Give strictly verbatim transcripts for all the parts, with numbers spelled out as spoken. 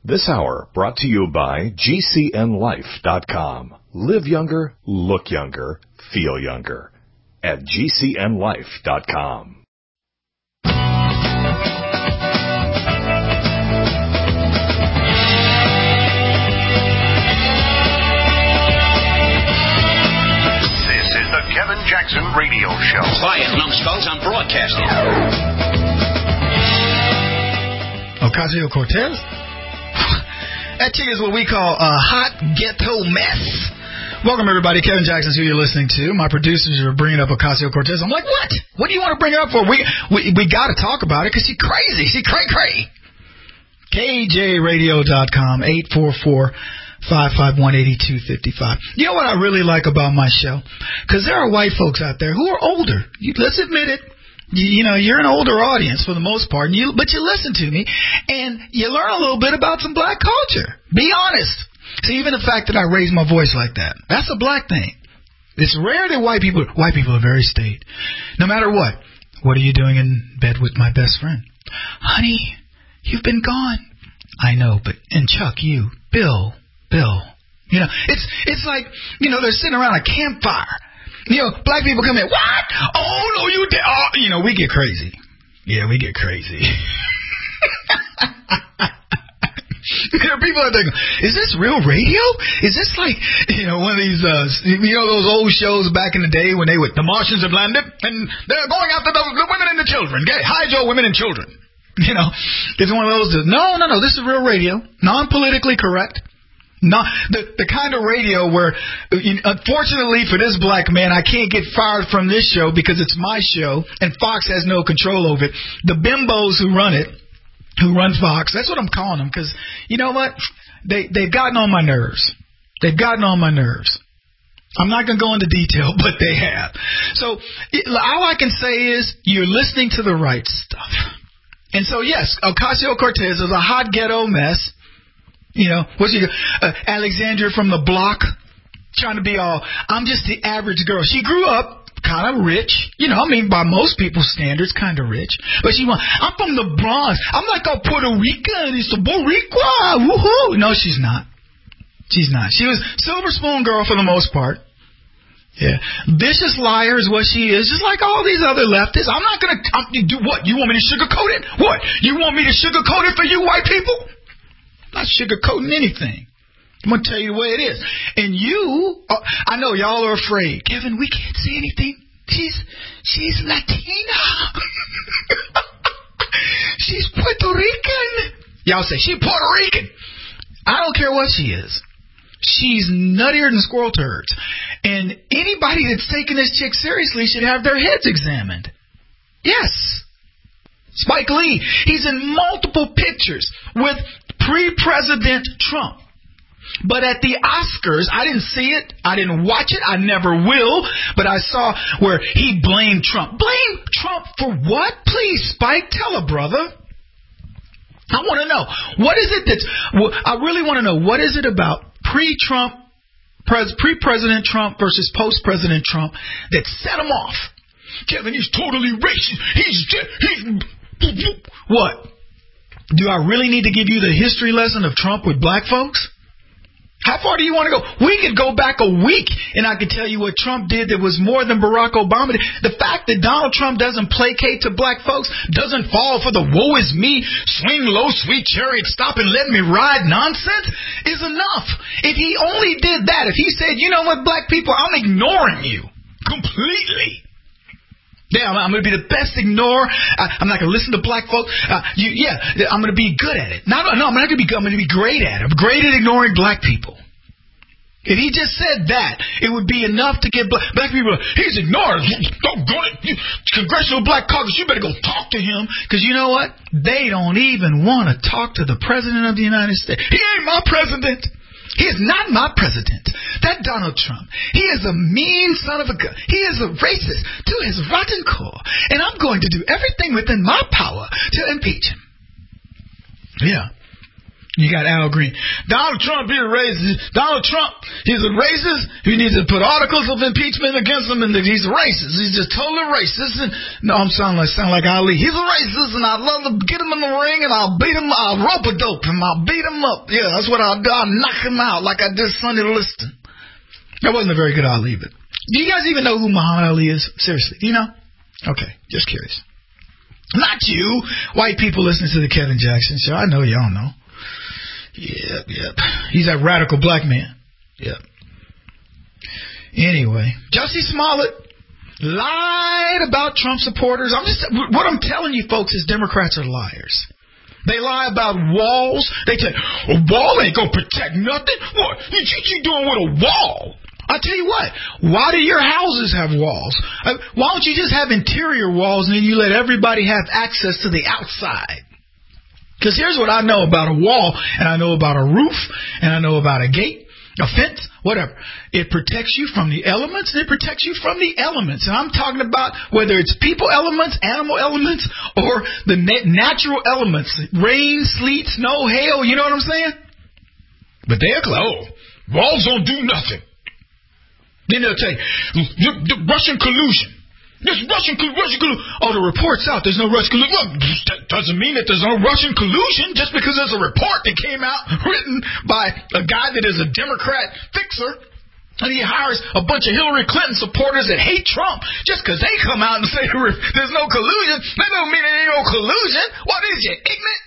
This hour brought to you by G C N life dot com. Live younger, look younger, feel younger at G C N life dot com. Kevin Jackson Radio Show. Quiet, numbskulls, I'm broadcasting. Ocasio-Cortez? That chick is what we call a hot ghetto mess. Welcome, everybody. Kevin Jackson's who you're listening to. My producers are bringing up Ocasio-Cortez. I'm like, what? What do you want to bring her up for? We we, we got to talk about it because she's crazy. She's cray-cray. K J radio dot com, eight four four five five one, eight two five five. You know what I really like about my show? Because there are white folks out there who are older. You, let's admit it. You, you know, you're an older audience for the most part, and you, but you listen to me, and you learn a little bit about some black culture. Be honest. See, even the fact that I raise my voice like that, that's a black thing. It's rare that white people, white people are very staid. No matter what. What are you doing in bed with my best friend? Honey, you've been gone. I know, but, and Chuck, you, Bill, Bill, you know, it's it's like, you know, they're sitting around a campfire. You know, black people come in, what? Oh, no, you did. Oh, you know, we get crazy. Yeah, we get crazy. There are people out there going, is this real radio? Is this like, you know, one of these, uh, you know, those old shows back in the day when they would, the Martians have landed and they're going after the, the women and the children. Okay, hide your women and children. You know, it's one of those, no, no, no, this is real radio, non-politically correct. Not the the kind of radio where, unfortunately for this black man, I can't get fired from this show because it's my show and Fox has no control over it. The bimbos who run it, who run Fox, that's what I'm calling them because, you know what, they they've gotten on my nerves. They've gotten on my nerves. I'm not going to go into detail, but they have. So it, all I can say is you're listening to the right stuff. And so yes, Ocasio-Cortez is a hot ghetto mess. You know, what's she, uh, Alexandria from the block, trying to be all, I'm just the average girl. She grew up kind of rich, you know, I mean, by most people's standards, kind of rich. But she went, I'm from the Bronx. I'm like a Puerto Rican. It's a Boricua. Woohoo. No, she's not. She's not. She was silver spoon girl for the most part. Yeah. Vicious liar is what she is, just like all these other leftists. I'm not going to do what? You want me to sugarcoat it? What? You want me to sugarcoat it for you white people? Not sugarcoating anything. I'm going to tell you the way it is. And you, uh, I know y'all are afraid. Kevin, we can't say anything. She's she's Latina. She's Puerto Rican. Y'all say, she's Puerto Rican. I don't care what she is. She's nuttier than squirrel turds. And anybody that's taking this chick seriously should have their heads examined. Yes. Spike Lee, he's in multiple pictures with pre-President Trump. But at the Oscars, I didn't see it. I didn't watch it. I never will. But I saw where he blamed Trump. Blame Trump for what? Please, Spike, tell a brother. I want to know. What is it that's... I really want to know. What is it about pre-Trump, pres, pre-President Trump versus post-President Trump that set him off? Kevin, he's totally racist. He's... he's what? Do I really need to give you the history lesson of Trump with black folks? How far do you want to go? We could go back a week, and I could tell you what Trump did that was more than Barack Obama did. The fact that Donald Trump doesn't placate to black folks, doesn't fall for the woe is me, swing low, sweet chariot, stop and let me ride nonsense is enough. If he only did that, if he said, you know what, black people, I'm ignoring you completely. Yeah, I'm, I'm going to be the best ignorer. I, I'm not going to listen to black folks. Uh, you, yeah, I'm going to be good at it. Not, no, I'm not going to be good. I'm going to be great at it. I'm great at ignoring black people. If he just said that, it would be enough to get black, black people. He's ignoring. Don't go to Congressional Black Caucus. You better go talk to him. Because you know what? They don't even want to talk to the President of the United States. He ain't my president. He is not my president. That Donald Trump, he is a mean son of a gun. He is a racist to his rotten core. And I'm going to do everything within my power to impeach him. Yeah. You got Al Green. Donald Trump, he's a racist. Donald Trump, he's a racist. He needs to put articles of impeachment against him, and he's a racist. He's just totally racist. And, no, I'm sounding like, sound like Ali. He's a racist, and I'd love to get him in the ring, and I'll beat him. I'll rope-a-dope him. I'll beat him up. Yeah, that's what I'll do. I'll knock him out like I did Sonny Liston. That wasn't a very good Ali, but do you guys even know who Muhammad Ali is? Seriously, do you know? Okay, just curious. Not you, white people listening to the Kevin Jackson Show. I know y'all know. Yep, yep. He's that radical black man. Yep. Anyway, Jussie Smollett lied about Trump supporters. I'm just what I'm telling you, folks, is Democrats are liars. They lie about walls. They say a wall ain't gonna protect nothing. What you, you doing with a wall? I'll tell you what. Why do your houses have walls? Why don't you just have interior walls and then you let everybody have access to the outside? Because here's what I know about a wall, and I know about a roof, and I know about a gate, a fence, whatever. It protects you from the elements, and it protects you from the elements. And I'm talking about whether it's people elements, animal elements, or the natural elements. Rain, sleet, snow, hail, you know what I'm saying? But they're like, oh, walls don't do nothing. Then they'll say, the, the Russian collusion. This Russian collusion. Oh, the report's out. There's no Russian collusion. Well, that doesn't mean that there's no Russian collusion just because there's a report that came out written by a guy that is a Democrat fixer. And he hires a bunch of Hillary Clinton supporters that hate Trump just because they come out and say there's no collusion. That don't mean there ain't no collusion. What is it, ignorant?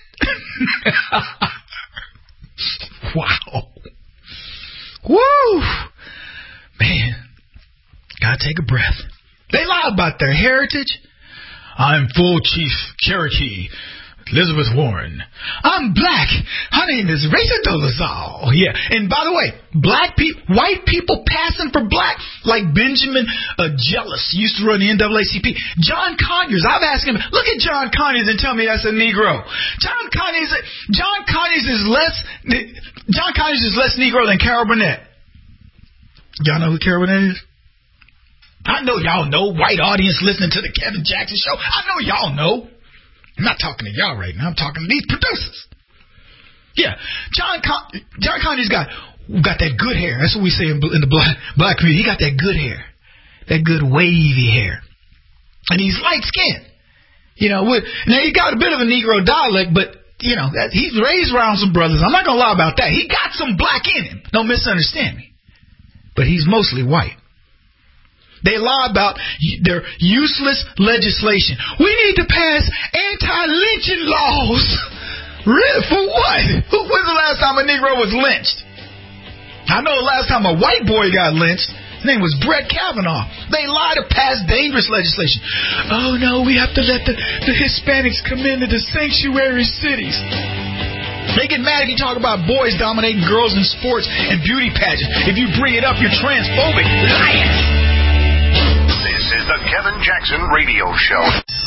Wow. Woo. Man. Gotta take a breath. They lie about their heritage. I'm full Chief Cherokee Elizabeth Warren. I'm black. Her name is Rachel Dolezal. Yeah. And by the way, black people, white people passing for black, like Benjamin uh, Jealous used to run the N double A C P. John Conyers. I've asked him, look at John Conyers and tell me that's a Negro. John Conyers, John Conyers is less, John Conyers is less Negro than Carol Burnett. Y'all know who Carol Burnett is? I know y'all know, white audience listening to the Kevin Jackson Show. I know y'all know. I'm not talking to y'all right now. I'm talking to these producers. Yeah, John Con- John Conyers got got that good hair. That's what we say in, in the black, black community. He got that good hair, that good wavy hair, and he's light skinned. You know, with, now he got a bit of a Negro dialect, but you know that, he's raised around some brothers. I'm not gonna lie about that. He got some black in him. Don't misunderstand me. But he's mostly white. They lie about their useless legislation. We need to pass anti-lynching laws. Really? For what? When's the last time a Negro was lynched? I know the last time a white boy got lynched. His name was Brett Kavanaugh. They lie to pass dangerous legislation. Oh, no, we have to let the, the Hispanics come into the sanctuary cities. They get mad if you talk about boys dominating girls in sports and beauty pageants. If you bring it up, you're transphobic. Liar! This is the Kevin Jackson Radio Show.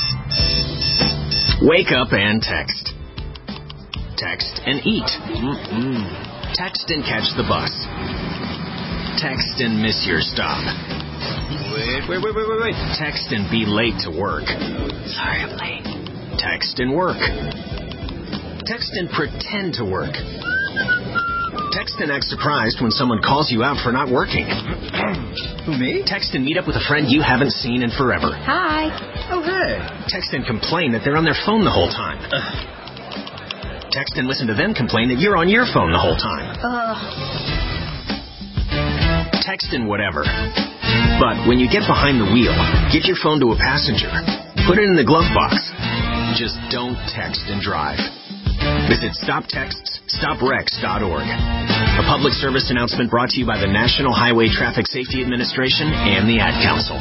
Wake up and text. Text and eat. Mm-mm. Text and catch the bus. Text and miss your stop. Wait, wait, wait, wait, wait, wait. Text and be late to work. Sorry, I'm late. Text and work. Text and pretend to work. Text and act surprised when someone calls you out for not working. Who, me? Text and meet up with a friend you haven't seen in forever. Hi. Oh, hey. Text and complain that they're on their phone the whole time. Uh. Text and listen to them complain that you're on your phone the whole time. Uh. Text and whatever. But when you get behind the wheel, give your phone to a passenger. Put it in the glove box. Just don't text and drive. Visit stop texts stop wrecks dot org. A public service announcement brought to you by the National Highway Traffic Safety Administration and the Ad Council.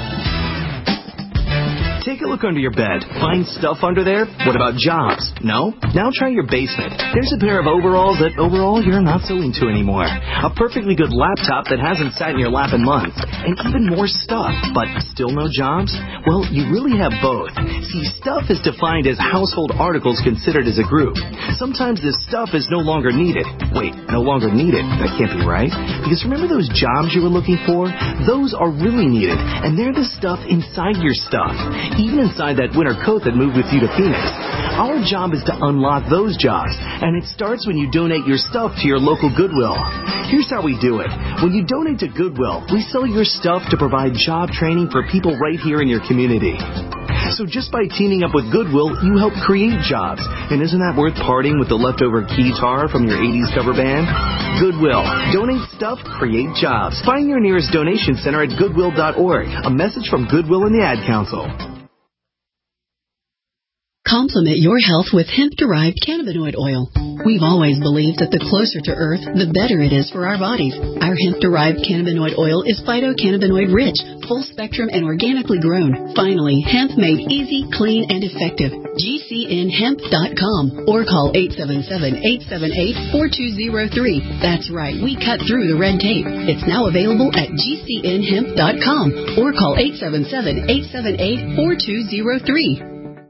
Take a look under your bed. Find stuff under there? What about jobs? No? Now try your basement. There's a pair of overalls that overall you're not so into anymore. A perfectly good laptop that hasn't sat in your lap in months. And even more stuff, but still no jobs? Well, you really have both. See, stuff is defined as household articles considered as a group. Sometimes this stuff is no longer needed. Wait, no longer needed? That can't be right. Because remember those jobs you were looking for? Those are really needed. And they're the stuff inside your stuff. Even inside that winter coat that moved with you to Phoenix. Our job is to unlock those jobs, and it starts when you donate your stuff to your local Goodwill. Here's how we do it. When you donate to Goodwill, we sell your stuff to provide job training for people right here in your community. So just by teaming up with Goodwill, you help create jobs. And isn't that worth parting with the leftover guitar from your eighties cover band? Goodwill. Donate stuff, create jobs. Find your nearest donation center at goodwill dot org. A message from Goodwill and the Ad Council. Complement your health with hemp-derived cannabinoid oil. We've always believed that the closer to Earth, the better it is for our bodies. Our hemp-derived cannabinoid oil is phytocannabinoid-rich, full-spectrum, and organically grown. Finally, hemp made easy, clean, and effective. G C N hemp dot com or call eight seven seven, eight seven eight, four two zero three. That's right, we cut through the red tape. It's now available at G C N hemp dot com or call eight seven seven, eight seven eight, four two zero three.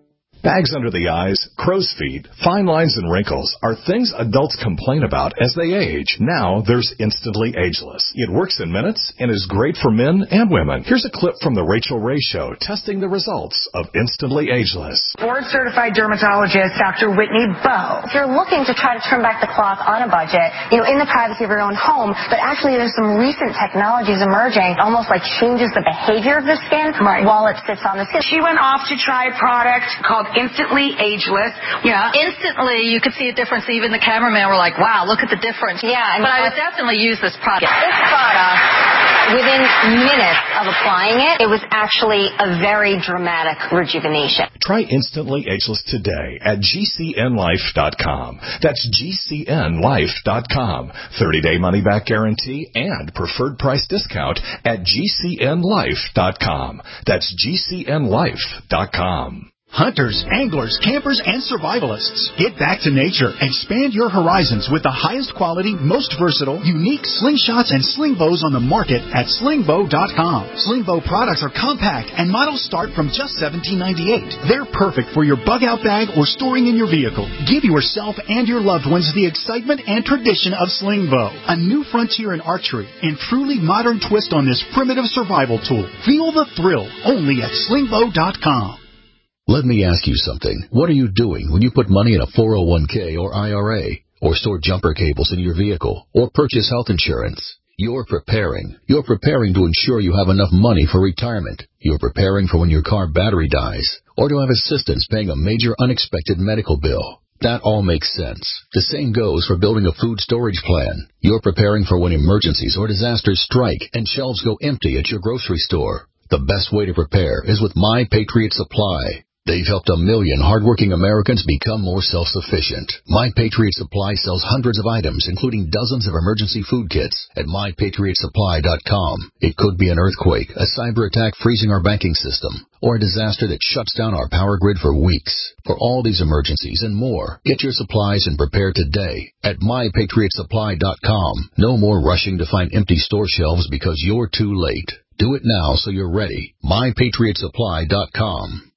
Bags under the eyes, crow's feet, fine lines and wrinkles are things adults complain about as they age. Now there's Instantly Ageless. It works in minutes and is great for men and women. Here's a clip from the Rachel Ray Show testing the results of Instantly Ageless. Board-certified dermatologist Doctor Whitney Bowe. If you're looking to try to turn back the clock on a budget, you know, in the privacy of your own home, but actually there's some recent technologies emerging, almost like changes the behavior of the skin right. while it sits on the skin. She went off to try a product called Instantly Ageless. Yeah, instantly you could see a difference. Even the cameraman were like, wow, look at the difference. Yeah. And but I would definitely use this product. This product, within minutes of applying it, it was actually a very dramatic rejuvenation. Try Instantly Ageless today at G C N life dot com. That's G C N life dot com. thirty-day money-back guarantee and preferred price discount at G C N life dot com. That's G C N life dot com. Hunters, anglers, campers, and survivalists. Get back to nature. Expand your horizons with the highest quality, most versatile, unique slingshots and sling bows on the market at sling bow dot com. Sling bow products are compact and models start from just seventeen ninety-eight. They're perfect for your bug-out bag or storing in your vehicle. Give yourself and your loved ones the excitement and tradition of sling bow. A new frontier in archery and truly modern twist on this primitive survival tool. Feel the thrill only at sling bow dot com. Let me ask you something. What are you doing when you put money in a four oh one k or I R A, or store jumper cables in your vehicle, or purchase health insurance? You're preparing. You're preparing to ensure you have enough money for retirement. You're preparing for when your car battery dies, or to have assistance paying a major unexpected medical bill. That all makes sense. The same goes for building a food storage plan. You're preparing for when emergencies or disasters strike and shelves go empty at your grocery store. The best way to prepare is with My Patriot Supply. They've helped a million hardworking Americans become more self-sufficient. My Patriot Supply sells hundreds of items, including dozens of emergency food kits at my patriot supply dot com. It could be an earthquake, a cyber attack freezing our banking system, or a disaster that shuts down our power grid for weeks. For all these emergencies and more, get your supplies and prepare today at my patriot supply dot com. No more rushing to find empty store shelves because you're too late. Do it now so you're ready. my patriot supply dot com.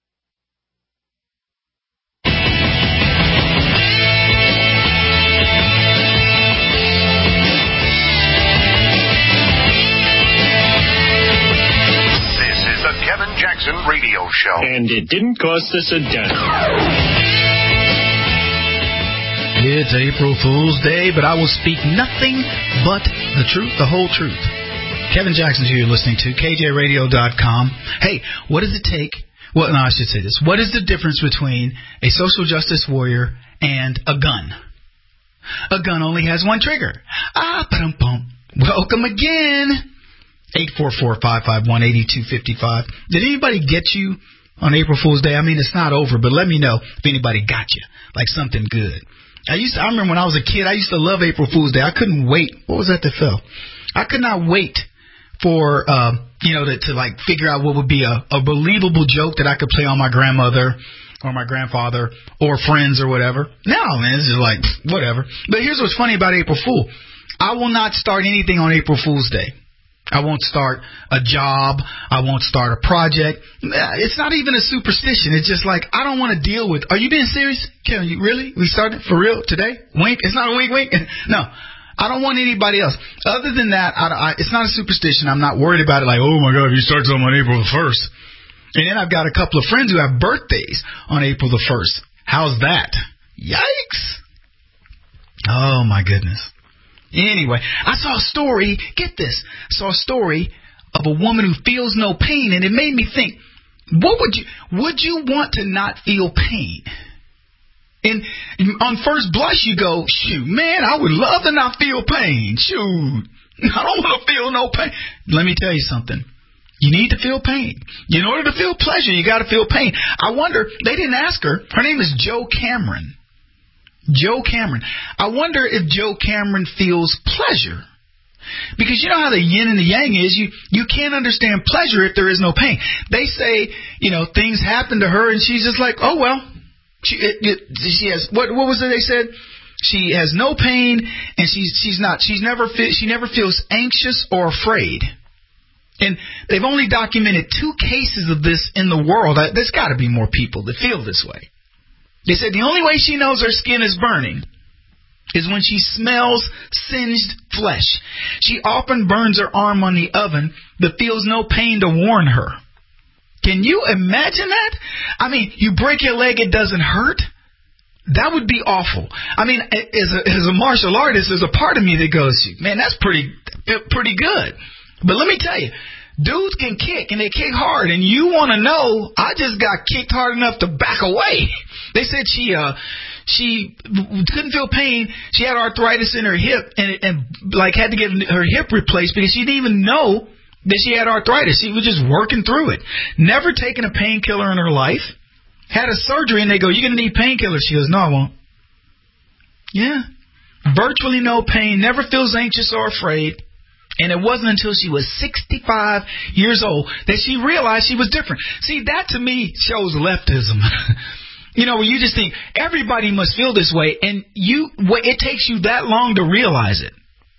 Kevin Jackson Radio Show. And it didn't cost us a dime. It's April Fool's Day, but I will speak nothing but the truth, the whole truth. Kevin Jackson's here, you're listening to K J radio dot com. Hey, what does it take? Well, no, I should say this. What is the difference between a social justice warrior and a gun? A gun only has one trigger. Ah, ba-dum-bum. Welcome again. eight four four, five five one, eight two five five. Did anybody get you on April Fool's Day? I mean, it's not over, but let me know if anybody got you, like something good. I used to, I remember when I was a kid, I used to love April Fool's Day. I couldn't wait. What was that that fell? I could not wait for, uh, you know, to, to like figure out what would be a, a believable joke that I could play on my grandmother or my grandfather or friends or whatever. No, man, it's just like, whatever. But here's what's funny about April Fool. I will not start anything on April Fool's Day. I won't start a job. I won't start a project. It's not even a superstition. It's just like, I don't want to deal with, are you being serious? Kevin, you really? We started for real today? Wink? It's not a wink, wink. No, I don't want anybody else. Other than that, I, I, it's not a superstition. I'm not worried about it like, oh my God, if you start something on April the first. And then I've got a couple of friends who have birthdays on April the first. How's that? Yikes. Oh, my goodness. Anyway, I saw a story. Get this. I saw a story of a woman who feels no pain, and it made me think, what would you, would you want to not feel pain? And on first blush, you go, shoot, man, I would love to not feel pain. Shoot, I don't want to feel no pain. Let me tell you something. You need to feel pain. In order to feel pleasure, you got to feel pain. I wonder, they didn't ask her. Her name is Joe Cameron. Joe Cameron. I wonder if Joe Cameron feels pleasure. Because you know how the yin and the yang is. You you can't understand pleasure if there is no pain. They say, you know, things happen to her and she's just like, oh, well. She, it, it, she has, what what was it they said? She has no pain and she's she's not, she's never, she never feels anxious or afraid. And they've only documented two cases of this in the world. There's got to be more people that feel this way. They said the only way she knows her skin is burning is when she smells singed flesh. She often burns her arm on the oven but feels no pain to warn her. Can you imagine that? I mean, you break your leg, it doesn't hurt? That would be awful. I mean, as a, as a martial artist, there's a part of me that goes, man, that's pretty pretty good. But let me tell you, dudes can kick, and they kick hard, and you want to know, I just got kicked hard enough to back away. They said she uh, she couldn't feel pain. She had arthritis in her hip, and, and like had to get her hip replaced because she didn't even know that she had arthritis. She was just working through it. Never taken a painkiller in her life. Had a surgery, and they go, you're going to need painkillers. She goes, no, I won't. Yeah. Virtually no pain. Never feels anxious or afraid. And it wasn't until she was sixty-five years old that she realized she was different. See, that to me shows leftism. You know, where you just think everybody must feel this way, and you, it takes you that long to realize it.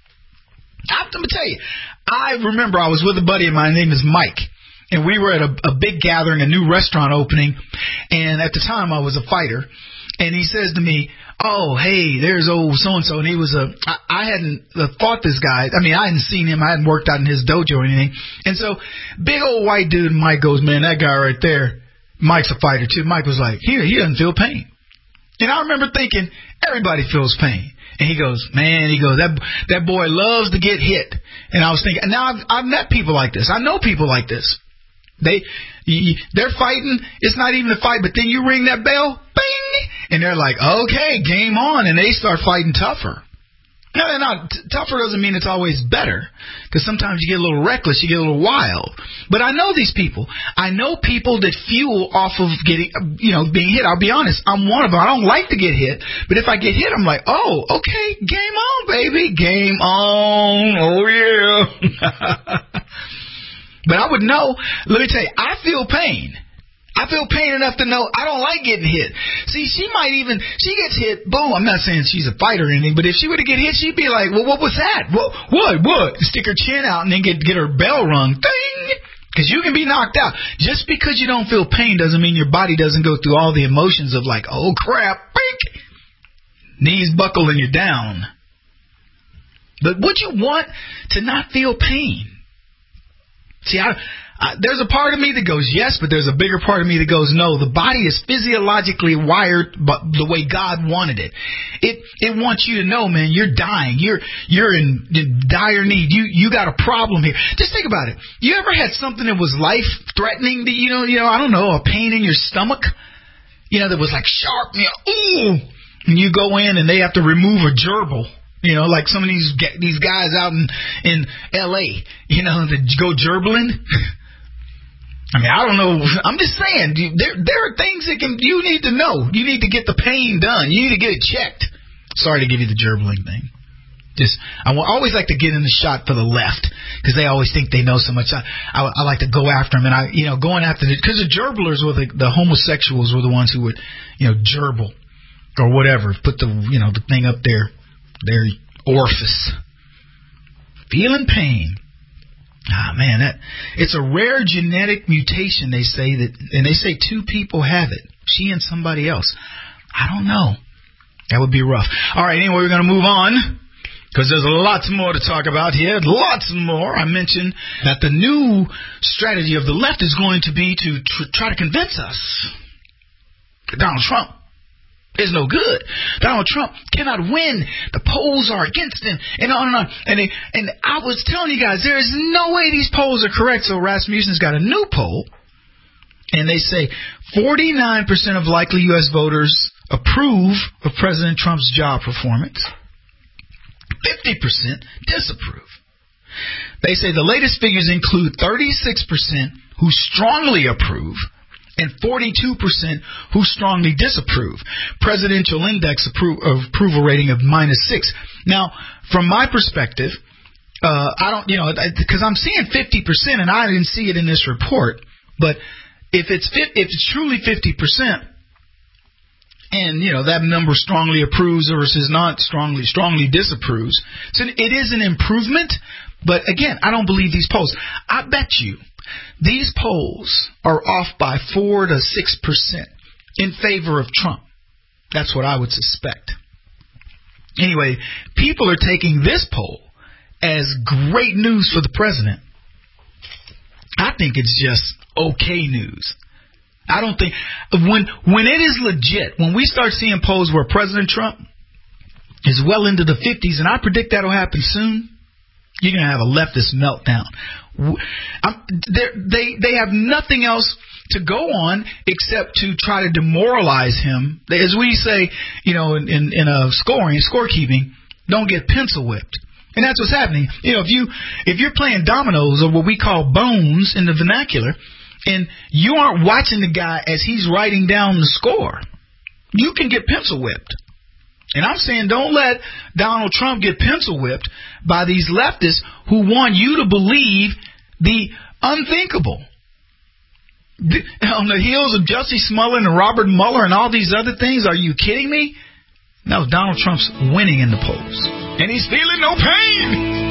I'm going to tell you, I remember I was with a buddy of mine, his name is Mike, and we were at a, a big gathering, a new restaurant opening, and at the time I was a fighter, and he says to me, oh, hey, there's old so-and-so, and he was a, I, I hadn't fought this guy. I mean, I hadn't seen him. I hadn't worked out in his dojo or anything. And so, big old white dude, and Mike goes, man, that guy right there, Mike's a fighter too. Mike was like, here, he doesn't feel pain. And I remember thinking, everybody feels pain. And he goes, man, he goes, that that boy loves to get hit. And I was thinking, now I've, I've met people like this. I know people like this. They, they're fighting. It's not even a fight, but then you ring that bell, bing, and they're like, okay, game on, and they start fighting tougher. No, they're not. T- tougher doesn't mean it's always better, because sometimes you get a little reckless, you get a little wild. But I know these people. I know people that fuel off of getting, you know, being hit. I'll be honest, I'm one of them. I don't like to get hit, but if I get hit, I'm like, oh, okay, game on, baby, game on. Oh yeah. But I would know, let me tell you, I feel pain. I feel pain enough to know I don't like getting hit. See, she might even, she gets hit, boom, I'm not saying she's a fighter or anything, but if she were to get hit, she'd be like, well, what was that? What, what, what? Stick her chin out and then get, get her bell rung. Ding! Because you can be knocked out. Just because you don't feel pain doesn't mean your body doesn't go through all the emotions of like, oh crap, bink! Knees buckle and you're down. But would you want to not feel pain? See, I, I, there's a part of me that goes yes, but there's a bigger part of me that goes no. The body is physiologically wired but the way God wanted it. It it wants you to know, man, you're dying. You're you're in, in dire need. You you got a problem here. Just think about it. You ever had something that was life threatening? That you know you know I don't know a pain in your stomach, you know that was like sharp. You know, ooh, and you go in and they have to remove a gerbil. You know, like some of these these guys out in, in L A, you know, that go gerbling. I mean, I don't know. I'm just saying, there there are things that can you need to know. You need to get the pain done. You need to get it checked. Sorry to give you the gerbling thing. Just I always like to get in the shot for the left because they always think they know so much. I, I, I like to go after them, and I, you know, going after the because the gerblers were the the homosexuals were the ones who would, you know, gerbil or whatever. Put the you know the thing up there. Their orifice. Feeling pain. Ah, man, that it's a rare genetic mutation, they say, that, and they say two people have it. She and somebody else. I don't know. That would be rough. All right, anyway, we're going to move on because there's lots more to talk about here. Lots more. I mentioned that the new strategy of the left is going to be to tr- try to convince us that Donald Trump is no good. Donald Trump cannot win. The polls are against him, and on and on. And, they, and I was telling you guys, there is no way these polls are correct. So Rasmussen's got a new poll, and they say forty-nine percent of likely U S voters approve of President Trump's job performance. fifty percent disapprove. They say the latest figures include thirty-six percent who strongly approve and forty-two percent who strongly disapprove. Presidential index appro- of approval rating of minus six. Now, from my perspective, uh, I don't, you know, because I'm seeing fifty percent and I didn't see it in this report, but if it's if it's truly fifty percent, and you know that number strongly approves versus not strongly strongly disapproves, so it is an improvement. But again, I don't believe these polls. I bet you these polls are off by four to six percent in favor of Trump. That's what I would suspect. Anyway, people are taking this poll as great news for the president. I think it's just okay news. I don't think when when it is legit, when we start seeing polls where President Trump is well into the fifties, and I predict that'll happen soon, you're going to have a leftist meltdown. I'm, they they have nothing else to go on except to try to demoralize him. As we say, you know, in, in, in a scoring, scorekeeping, don't get pencil whipped. And that's what's happening. You know, if you if you're playing dominoes, or what we call bones in the vernacular, and you aren't watching the guy as he's writing down the score, you can get pencil whipped. And I'm saying don't let Donald Trump get pencil whipped by these leftists who want you to believe the unthinkable. On the heels of Jussie Smollett and Robert Mueller and all these other things, are you kidding me? No, Donald Trump's winning in the polls. And he's feeling no pain.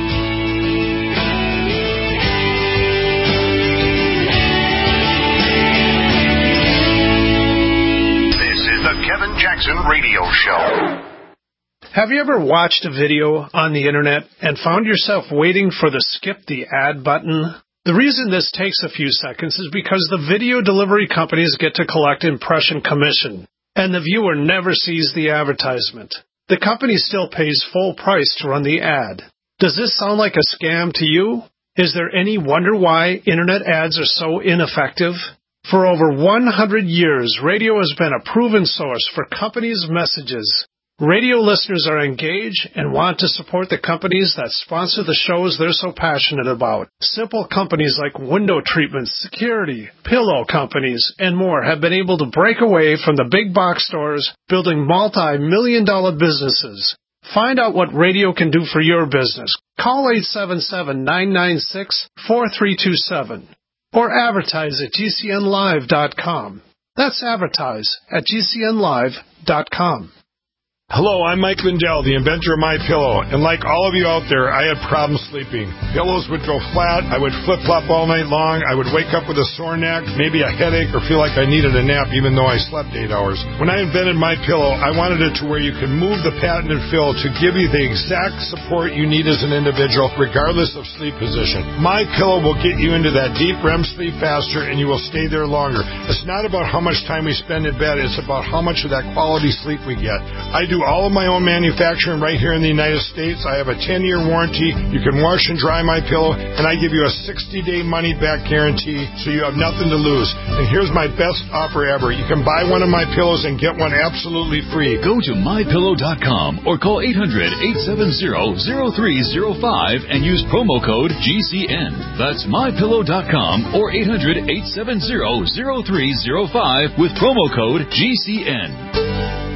The Kevin Jackson Radio Show. Have you ever watched a video on the internet and found yourself waiting for the skip the ad button? The reason this takes a few seconds is because the video delivery companies get to collect impression commission, and the viewer never sees the advertisement. The company still pays full price to run the ad. Does this sound like a scam to you? Is there any wonder why internet ads are so ineffective? For over one hundred years, radio has been a proven source for companies' messages. Radio listeners are engaged and want to support the companies that sponsor the shows they're so passionate about. Simple companies like window treatments, security, pillow companies, and more have been able to break away from the big box stores, building multi-million dollar businesses. Find out what radio can do for your business. Call eight seven seven, nine nine six, four three two seven. Or advertise at G C N live dot com. That's advertise at G C N live dot com. Hello, I'm Mike Lindell, the inventor of MyPillow, and like all of you out there, I had problems sleeping. Pillows would go flat, I would flip-flop all night long, I would wake up with a sore neck, maybe a headache, or feel like I needed a nap even though I slept eight hours. When I invented MyPillow, I wanted it to where you can move the patented fill to give you the exact support you need as an individual, regardless of sleep position. MyPillow will get you into that deep R E M sleep faster, and you will stay there longer. It's not about how much time we spend in bed, it's about how much of that quality sleep we get. I do all of my own manufacturing right here in the United States. I have a ten-year warranty. You can wash and dry my pillow, and I give you a sixty-day money-back guarantee, so you have nothing to lose. And here's my best offer ever. You can buy one of my pillows and get one absolutely free. Go to my pillow dot com or call eight hundred, eight seven zero, zero three zero five and use promo code G C N. That's my pillow dot com or eight hundred, eight seven zero, zero three zero five with promo code G C N.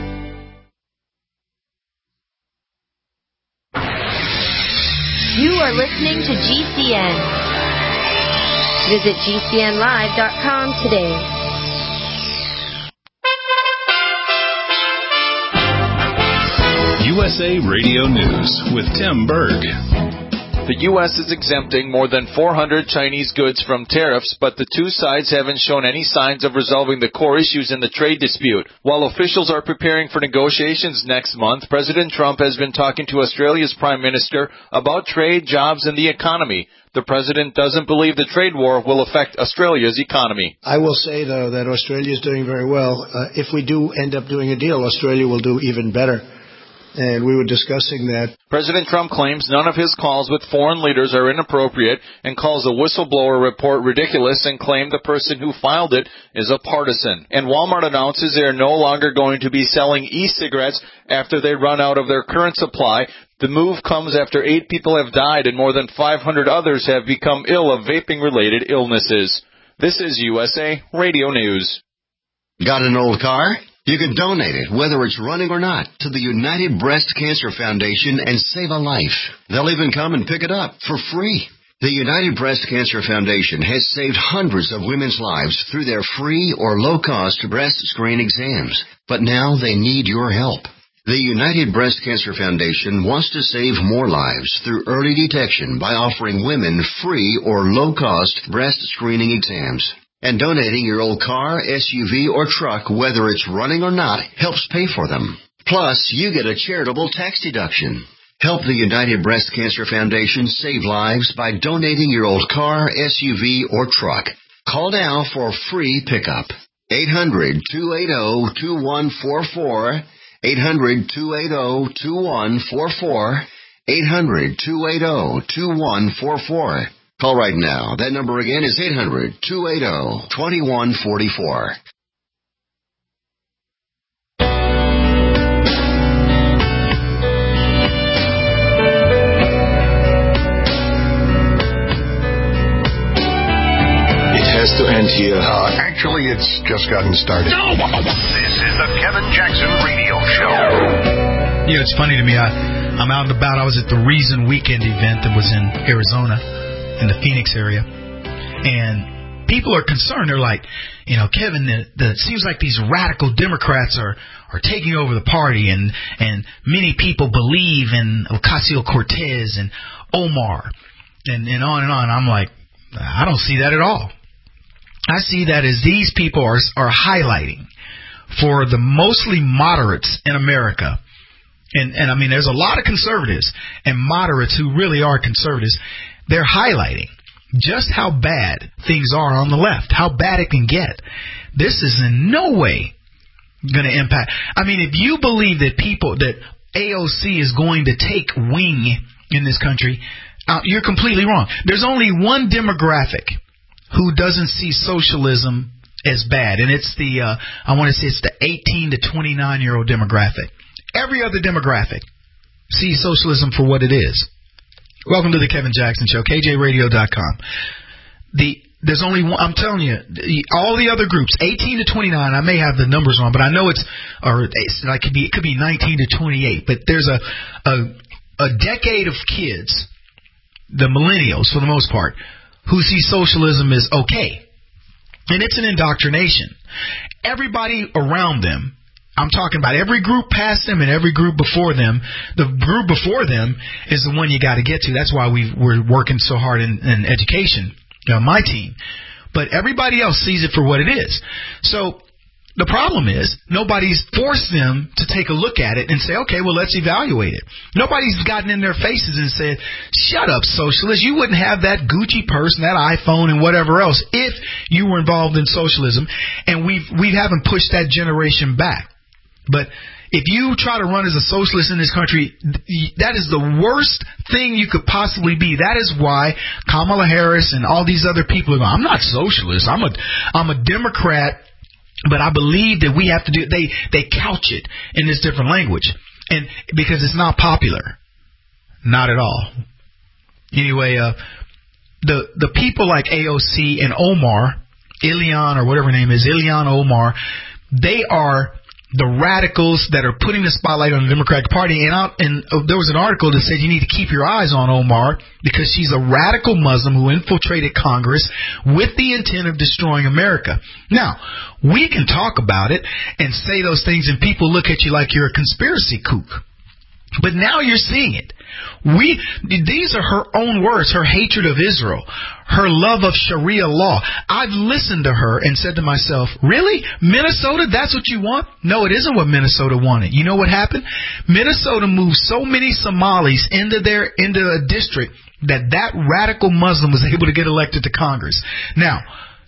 You are listening to G C N. Visit G C N live dot com today. U S A Radio News with Tim Berg. The U S is exempting more than four hundred Chinese goods from tariffs, but the two sides haven't shown any signs of resolving the core issues in the trade dispute. While officials are preparing for negotiations next month, President Trump has been talking to Australia's Prime Minister about trade, jobs, and the economy. The president doesn't believe the trade war will affect Australia's economy. I will say, though, that Australia is doing very well. Uh, if we do end up doing a deal, Australia will do even better. And we were discussing that. President Trump claims none of his calls with foreign leaders are inappropriate and calls a whistleblower report ridiculous and claimed the person who filed it is a partisan. And Walmart announces they are no longer going to be selling e-cigarettes after they run out of their current supply. The move comes after eight people have died and more than five hundred others have become ill of vaping-related illnesses. This is U S A Radio News. Got an old car? You can donate it, whether it's running or not, to the United Breast Cancer Foundation and save a life. They'll even come and pick it up for free. The United Breast Cancer Foundation has saved hundreds of women's lives through their free or low-cost breast screen exams. But now they need your help. The United Breast Cancer Foundation wants to save more lives through early detection by offering women free or low-cost breast screening exams. And donating your old car, S U V, or truck, whether it's running or not, helps pay for them. Plus, you get a charitable tax deduction. Help the United Breast Cancer Foundation save lives by donating your old car, S U V, or truck. Call now for free pickup. eight hundred, two eight zero, two one four four. eight hundred, two eight zero, two one four four. eight hundred, two eight zero, two one four four. Call right now. That number again is eight hundred, two eight zero, two one four four. It has to end here. Uh, actually, it's just gotten started. No! This is the Kevin Jackson Radio Show. You know, it's funny to me. I, I'm out and about. I was at the Reason Weekend event that was in Arizona, in the Phoenix area, and people are concerned. They're like, you know, Kevin, the, the, it seems like these radical Democrats are, are taking over the party, and, and many people believe in Ocasio-Cortez and Omar, and, and on and on. I'm like, I don't see that at all. I see that as these people are, are highlighting for the mostly moderates in America. And, and I mean, there's a lot of conservatives and moderates who really are conservatives. They're highlighting just how bad things are on the left, how bad it can get. This is in no way going to impact. I mean, if you believe that people, that A O C is going to take wing in this country, uh, you're completely wrong. There's only one demographic who doesn't see socialism as bad, and it's the, uh, I want to say it's the eighteen to twenty-nine year old demographic. Every other demographic sees socialism for what it is. Welcome to the Kevin Jackson Show, K J radio dot com. The there's only one. I'm telling you, the, all the other groups, eighteen to twenty-nine. I may have the numbers wrong, but I know it's or it's like it could be it could be nineteen to twenty-eight. But there's a a, a decade of kids, the millennials for the most part, who see socialism as okay, and it's an indoctrination. Everybody around them. I'm talking about every group past them and every group before them. The group before them is the one you got to get to. That's why we we're working so hard in, in education, you know, my team. But everybody else sees it for what it is. So the problem is nobody's forced them to take a look at it and say, okay, well, let's evaluate it. Nobody's gotten in their faces and said, shut up, socialist. You wouldn't have that Gucci purse and that iPhone and whatever else if you were involved in socialism. And we've, we haven't pushed that generation back. But if you try to run as a socialist in this country, that is the worst thing you could possibly be. That is why Kamala Harris and all these other people are going, I'm not socialist. I'm a, I'm a Democrat, but I believe that we have to do, they, they couch it in this different language. And because it's not popular. Not at all. Anyway, uh, the, the people like A O C and Omar, Ilhan or whatever her name is, Ilhan Omar, they are the radicals that are putting the spotlight on the Democratic Party. And, out, and uh, there was an article that said you need to keep your eyes on Omar because she's a radical Muslim who infiltrated Congress with the intent of destroying America. Now, we can talk about it and say those things and people look at you like you're a conspiracy kook. But now you're seeing it. We, these are her own words, her hatred of Israel, her love of Sharia law. I've listened to her and said to myself, really? Minnesota, that's what you want? No, it isn't what Minnesota wanted. You know what happened? Minnesota moved so many Somalis into their, into a district that that radical Muslim was able to get elected to Congress. Now,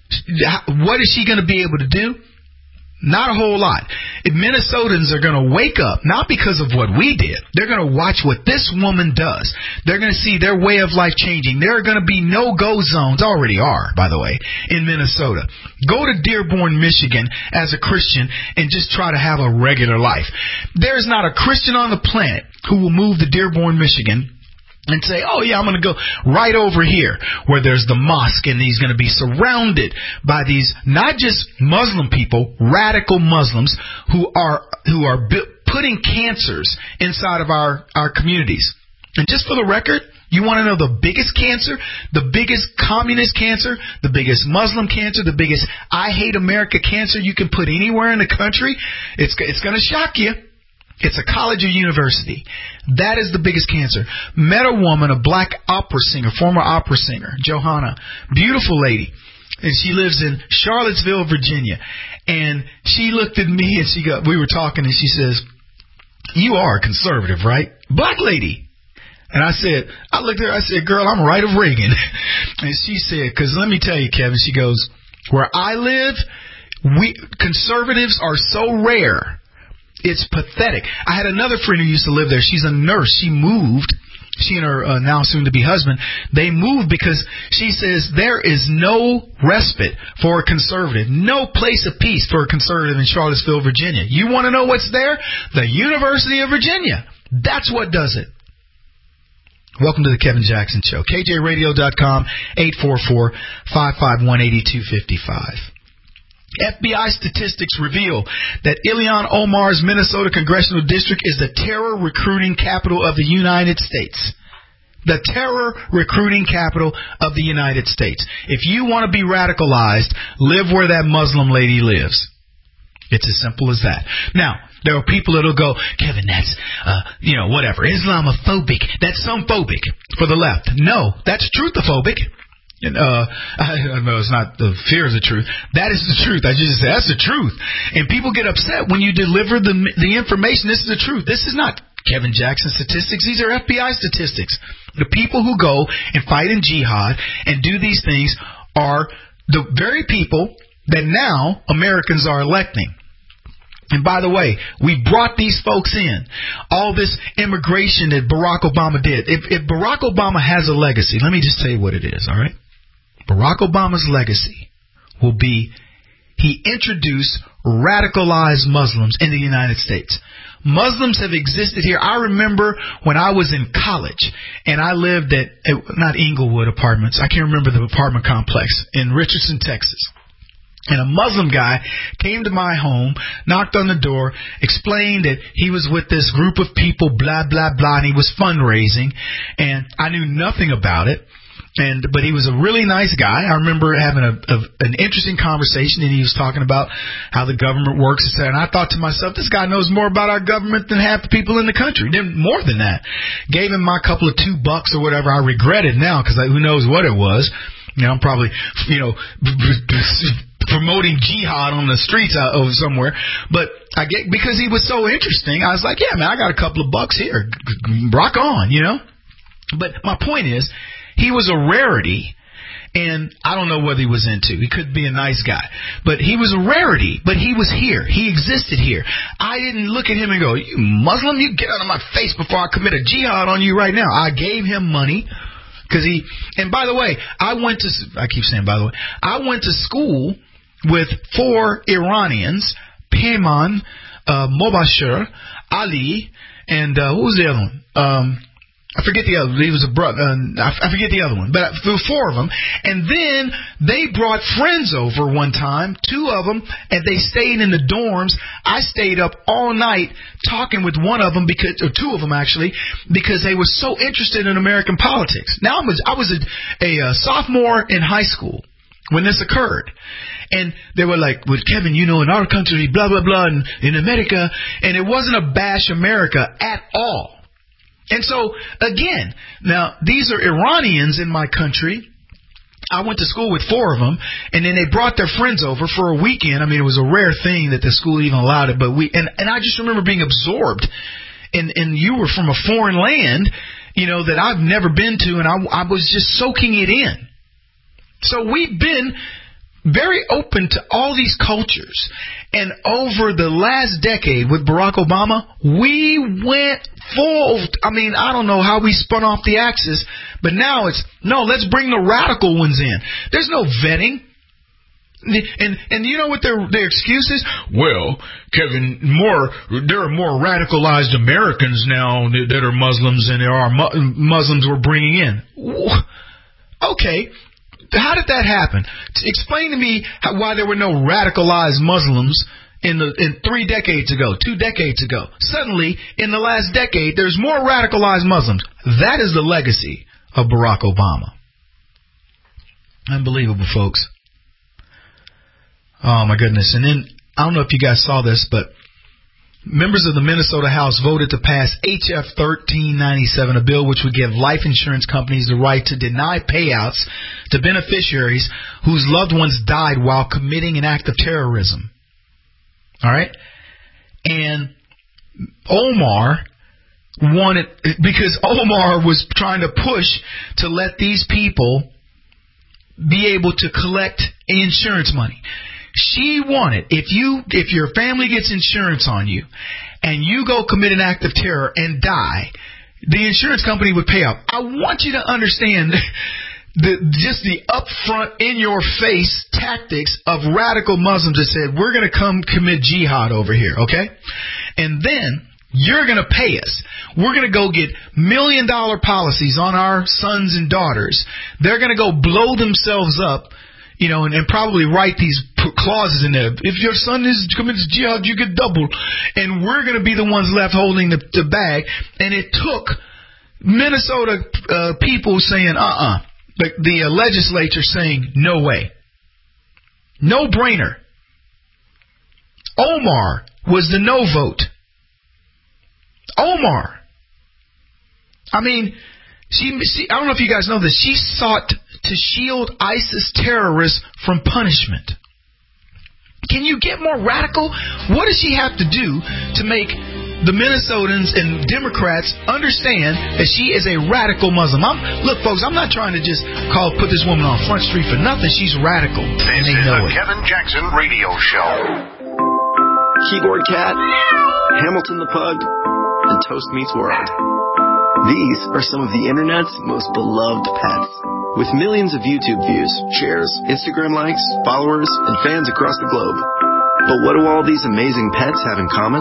what is she going to be able to do? Not a whole lot. If Minnesotans are going to wake up, not because of what we did, they're going to watch what this woman does. They're going to see their way of life changing. There are going to be no-go zones, already are, by the way, in Minnesota. Go to Dearborn, Michigan as a Christian and just try to have a regular life. There's not a Christian on the planet who will move to Dearborn, Michigan and say, oh, yeah, I'm going to go right over here where there's the mosque, and he's going to be surrounded by these not just Muslim people, radical Muslims who are who are bu- putting cancers inside of our, our communities. And just for the record, you want to know the biggest cancer, the biggest communist cancer, the biggest Muslim cancer, the biggest I hate America cancer you can put anywhere in the country? It's, it's going to shock you. It's a college or university. That is the biggest cancer. Met a woman, a black opera singer, former opera singer, Johanna, beautiful lady. And she lives in Charlottesville, Virginia. And she looked at me and she got, we were talking and she says, you are a conservative, right? Black lady. And I said, I looked at her, I said, girl, I'm right of Reagan. And she said, because let me tell you, Kevin, she goes, where I live, we conservatives are so rare. It's pathetic. I had another friend who used to live there. She's a nurse. She moved. She and her uh, now soon-to-be husband, they moved because she says there is no respite for a conservative, no place of peace for a conservative in Charlottesville, Virginia. You want to know what's there? The University of Virginia. That's what does it. Welcome to the Kevin Jackson Show. K J radio dot com, eight four four, five five one, eight two five five. F B I statistics reveal that Ilhan Omar's Minnesota Congressional District is the terror recruiting capital of the United States. The terror recruiting capital of the United States. If you want to be radicalized, live where that Muslim lady lives. It's as simple as that. Now, there are people that will go, Kevin, that's, uh, you know, whatever, Islamophobic. That's some phobic for the left. No, that's truthophobic. And, uh, I know it's not the fear of the truth. That is the truth. I just said that's the truth. And people get upset when you deliver the the information. This is the truth. This is not Kevin Jackson statistics. These are F B I statistics. The people who go and fight in jihad and do these things are the very people that now Americans are electing. And by the way, we brought these folks in. All this immigration that Barack Obama did. If, if Barack Obama has a legacy, let me just tell you what it is, all right? Barack Obama's legacy will be he introduced radicalized Muslims in the United States. Muslims have existed here. I remember when I was in college and I lived at, at not Inglewood Apartments. I can't remember the apartment complex in Richardson, Texas. And a Muslim guy came to my home, knocked on the door, explained that he was with this group of people, blah, blah, blah, and he was fundraising. And I knew nothing about it. And but he was a really nice guy. I remember having a, a an interesting conversation, and he was talking about how the government works, et cetera. And I thought to myself, this guy knows more about our government than half the people in the country. Then more than that, gave him my couple of two bucks or whatever. I regret it now because who knows what it was. You know, I'm probably you know promoting jihad on the streets out of somewhere. But I get because he was so interesting, I was like, yeah, man, I got a couple of bucks here. Rock on, you know. But my point is, he was a rarity, and I don't know what he was into. He could be a nice guy. But he was a rarity, but he was here. He existed here. I didn't look at him and go, you Muslim, you get out of my face before I commit a jihad on you right now. I gave him money. Because he, and by the way, I went to, I keep saying by the way, I went to school with four Iranians, Peyman, uh, Mobashir, Ali, and uh, what was the other one? Um... I forget the other. He was a brother. Uh, I forget the other one, but there were four of them. And then they brought friends over one time, two of them, and they stayed in the dorms. I stayed up all night talking with one of them because, or two of them actually, because they were so interested in American politics. Now I was I was a, a, a sophomore in high school when this occurred. And they were like, well, Kevin, you know, in our country, blah, blah, blah, and in America. And it wasn't a bash America at all. And so, again, now, these are Iranians in my country. I went to school with four of them, and then they brought their friends over for a weekend. I mean, it was a rare thing that the school even allowed it, but we, and, and I just remember being absorbed. And, and you were from a foreign land, you know, that I've never been to, and I, I was just soaking it in. So we've been very open to all these cultures. And over the last decade with Barack Obama, we went full. I mean, I don't know how we spun off the axis, but now it's, no, let's bring the radical ones in. There's no vetting. And and you know what their their excuse is? Well, Kevin, more there are more radicalized Americans now that are Muslims than there are mu- Muslims we're bringing in. Okay. How did that happen? Explain to me how, why there were no radicalized Muslims in the in three decades ago, two decades ago. Suddenly, in the last decade, there's more radicalized Muslims. That is the legacy of Barack Obama. Unbelievable, folks. Oh, my goodness. And then, I don't know if you guys saw this, but members of the Minnesota House voted to pass H F thirteen ninety-seven, a bill which would give life insurance companies the right to deny payouts to beneficiaries whose loved ones died while committing an act of terrorism. All right? And Omar wanted, because Omar was trying to push to let these people be able to collect insurance money. She wanted, if you, if your family gets insurance on you and you go commit an act of terror and die, the insurance company would pay out. I want you to understand the, just the upfront, in-your-face tactics of radical Muslims that said, we're going to come commit jihad over here, okay? And then you're going to pay us. We're going to go get million-dollar policies on our sons and daughters. They're going to go blow themselves up. You know, and, and probably write these p- clauses in there. If your son is commits jihad, you get double. And we're going to be the ones left holding the, the bag. And it took Minnesota uh, people saying, uh-uh. The, the uh, legislature saying, no way. No brainer. Omar was the no vote. Omar. I mean, she, she, I don't know if you guys know this. She sought to shield ISIS terrorists from punishment. Can you get more radical? What does she have to do to make the Minnesotans and Democrats understand that she is a radical Muslim? I'm, look, folks, I'm not trying to just call put this woman on Front Street for nothing. She's radical, and they know it. This is the Kevin Jackson Radio Show. Keyboard Cat, Hamilton the Pug, and Toast Meets World. These are some of the internet's most beloved pets. With millions of YouTube views, shares, Instagram likes, followers, and fans across the globe. But what do all these amazing pets have in common?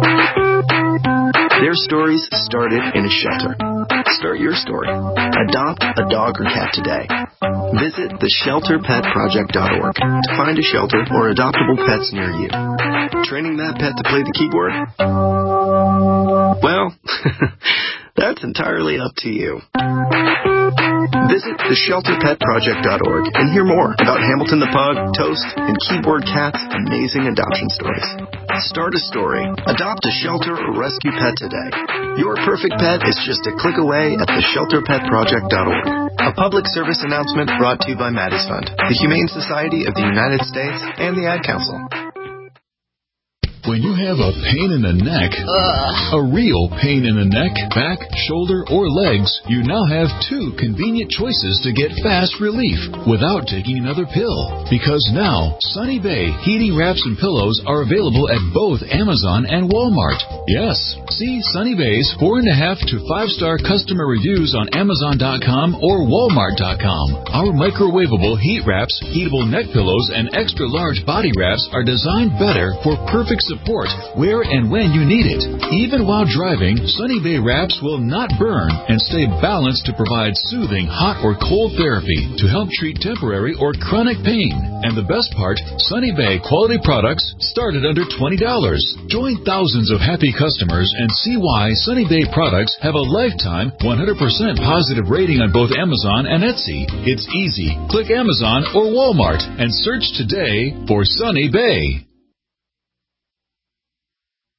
Their stories started in a shelter. Start your story. Adopt a dog or cat today. Visit the shelter pet project dot org to find a shelter or adoptable pets near you. Training that pet to play the keyboard? Well, that's entirely up to you. Visit the shelter pet project dot org and hear more about Hamilton the Pug, Toast, and Keyboard Cat's amazing adoption stories. Start a story, adopt a shelter or rescue pet today. Your perfect pet is just a click away at the shelter pet project dot org. A public service announcement brought to you by Maddie's Fund, the Humane Society of the United States, and the Ad Council. When you have a pain in the neck, Ugh. a real pain in the neck, back, shoulder, or legs, you now have two convenient choices to get fast relief without taking another pill. Because now, Sunny Bay heating wraps and pillows are available at both Amazon and Walmart. Yes, see Sunny Bay's four and a half to five star customer reviews on Amazon dot com or Walmart dot com. Our microwavable heat wraps, heatable neck pillows, and extra large body wraps are designed better for perfect support. Support where and when you need it. Even while driving, Sunny Bay wraps will not burn and stay balanced to provide soothing hot or cold therapy to help treat temporary or chronic pain. And the best part, Sunny Bay quality products start at under twenty dollars. Join thousands of happy customers and see why Sunny Bay products have a lifetime one hundred percent positive rating on both Amazon and Etsy. It's easy. Click Amazon or Walmart and search today for Sunny Bay.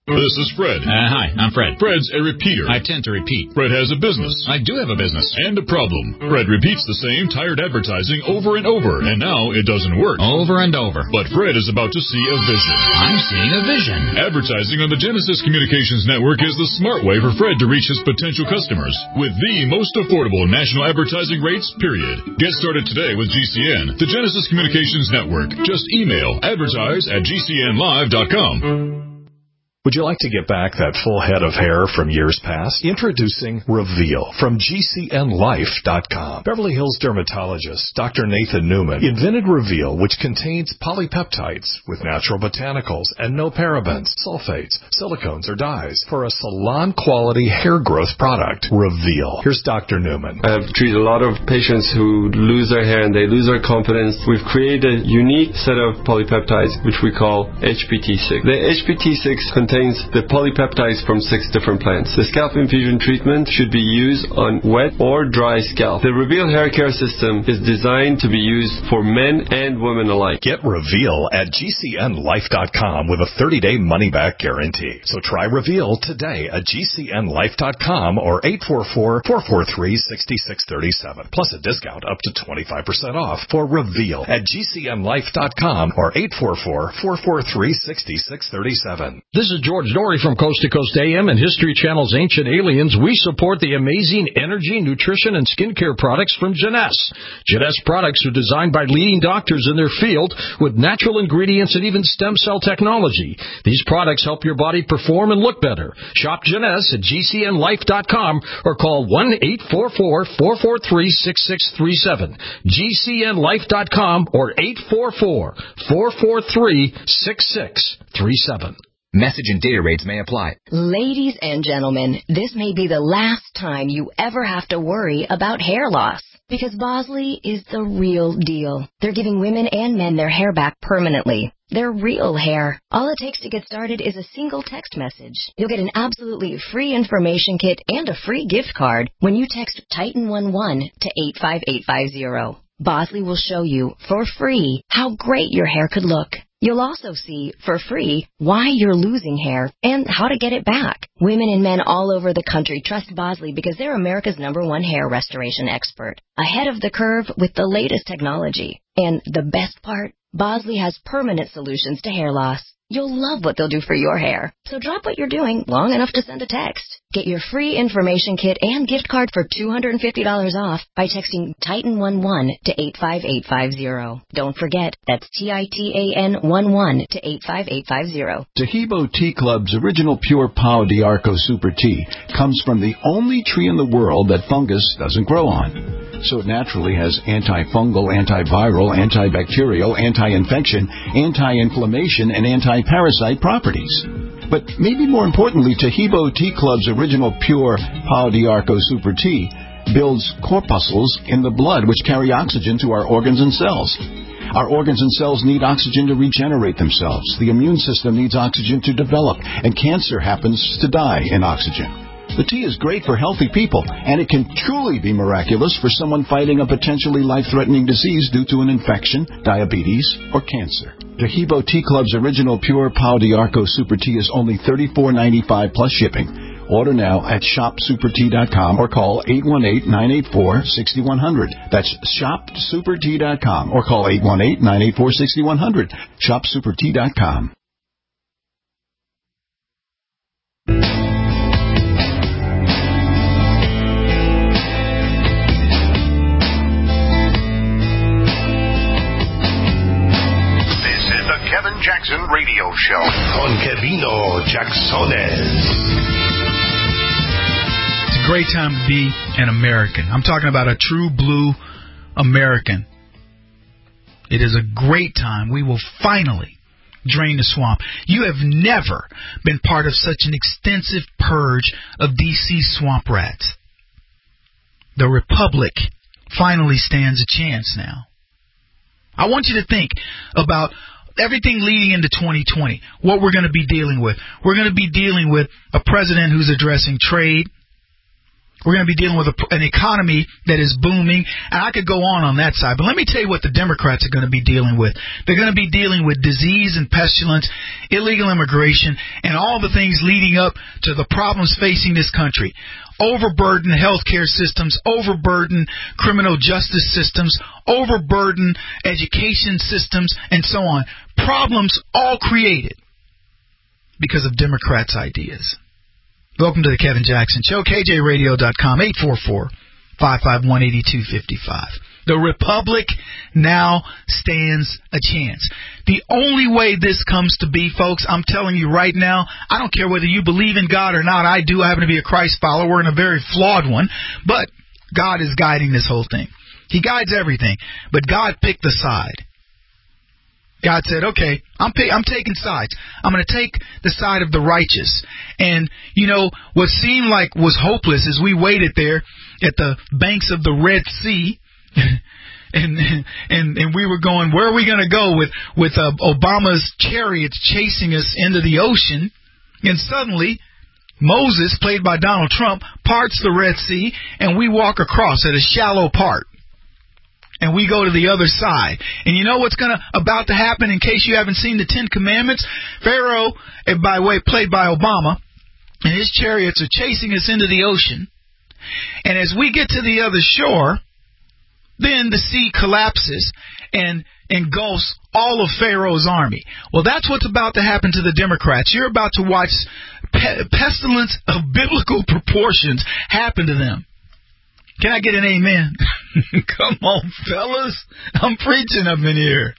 This is Fred. Uh, hi, I'm Fred. Fred's a repeater. I tend to repeat. Fred has a business. I do have a business. And a problem. Fred repeats the same tired advertising over and over, and now it doesn't work. Over and over. But Fred is about to see a vision. I'm seeing a vision. Advertising on the Genesis Communications Network is the smart way for Fred to reach his potential customers with the most affordable national advertising rates, period. Get started today with G C N, the Genesis Communications Network. Just email advertise at G C N live dot com. Would you like to get back that full head of hair from years past? Introducing Reveal from G C N life dot com. Beverly Hills dermatologist Doctor Nathan Newman invented Reveal, which contains polypeptides with natural botanicals and no parabens, sulfates, silicones, or dyes for a salon-quality hair growth product. Reveal. Here's Doctor Newman. I've treated a lot of patients who lose their hair and they lose their confidence. We've created a unique set of polypeptides, which we call H P T six. The H P T six contains the polypeptides from six different plants. The scalp infusion treatment should be used on wet or dry scalp. The Reveal hair care system is designed to be used for men and women alike. Get Reveal at G C N life dot com with a thirty-day money-back guarantee. So try Reveal today at G C N life dot com or eight four four, four four three, six six three seven. Plus a discount up to twenty-five percent off for Reveal at G C N life dot com or eight four four, four four three, six six three seven. This is George Dory from Coast to Coast A M and History Channel's Ancient Aliens. We support the amazing energy, nutrition, and skincare products from Jeunesse. Jeunesse products are designed by leading doctors in their field with natural ingredients and even stem cell technology. These products help your body perform and look better. Shop Jeunesse at G C N life dot com or call one eight four four, four four three, six six three seven. G C N life dot com or eight four four, four four three, six six three seven. Message and data rates may apply. Ladies and gentlemen, this may be the last time you ever have to worry about hair loss. Because Bosley is the real deal. They're giving women and men their hair back permanently. Their real hair. All it takes to get started is a single text message. You'll get an absolutely free information kit and a free gift card when you text Titan eleven to eight five eight five zero. Bosley will show you, for free, how great your hair could look. You'll also see, for free, why you're losing hair and how to get it back. Women and men all over the country trust Bosley because they're America's number one hair restoration expert. Ahead of the curve with the latest technology. And the best part, Bosley has permanent solutions to hair loss. You'll love what they'll do for your hair. So drop what you're doing long enough to send a text. Get your free information kit and gift card for two hundred fifty dollars off by texting Titan eleven to eight five eight five zero. Don't forget, that's T I T A N eleven to eight five eight five zero. Tahibo Tea Club's original pure Pau d'Arco Super Tea comes from the only tree in the world that fungus doesn't grow on. So it naturally has antifungal, antiviral, antibacterial, anti-infection, anti-inflammation, and anti-parasite properties. But maybe more importantly, Tahibo Tea Club's original pure Pau d'Arco Super Tea builds corpuscles in the blood which carry oxygen to our organs and cells. Our organs and cells need oxygen to regenerate themselves. The immune system needs oxygen to develop, and cancer happens to die in oxygen. The tea is great for healthy people, and it can truly be miraculous for someone fighting a potentially life-threatening disease due to an infection, diabetes, or cancer. Tahibo Tea Club's original pure Pau d'Arco Super Tea is only thirty-four ninety-five plus shipping. Order now at shop super tea dot com or call eight one eight, nine eight four, six one zero zero. That's shop super tea dot com or call eight one eight, nine eight four, six one zero zero. shop super tea dot com. Kevin Jackson Radio Show on Kevino Jacksones. It's a great time to be an American. I'm talking about a true blue American. It is a great time. We will finally drain the swamp. You have never been part of such an extensive purge of D C swamp rats. The Republic finally stands a chance now. I want you to think about everything leading into twenty twenty, what we're going to be dealing with. We're going to be dealing with a president who's addressing trade, We're going to be dealing with a, an economy that is booming, and I could go on on that side. But let me tell you what the Democrats are going to be dealing with. They're going to be dealing with disease and pestilence, illegal immigration, and all the things leading up to the problems facing this country. Overburdened healthcare systems, overburdened criminal justice systems, overburdened education systems, and so on. Problems all created because of Democrats' ideas. Welcome to the Kevin Jackson Show, K J radio dot com, eight four four, five five one, eight two five five. The Republic now stands a chance. The only way this comes to be, folks, I'm telling you right now, I don't care whether you believe in God or not. I do happen to be a Christ follower and a very flawed one, but God is guiding this whole thing. He guides everything, but God picked the side. God said, okay, I'm pay- I'm taking sides. I'm going to take the side of the righteous. And, you know, what seemed like was hopeless as we waited there at the banks of the Red Sea, and and and we were going, where are we going to go with, with uh, Obama's chariots chasing us into the ocean? And suddenly, Moses, played by Donald Trump, parts the Red Sea, and we walk across at a shallow part. And we go to the other side. And you know what's gonna about to happen in case you haven't seen the Ten Commandments? Pharaoh, by way played by Obama, and his chariots are chasing us into the ocean. And as we get to the other shore, then the sea collapses and engulfs all of Pharaoh's army. Well, that's what's about to happen to the Democrats. You're about to watch pe- pestilence of biblical proportions happen to them. Can I get an amen? Come on, fellas. I'm preaching up in here.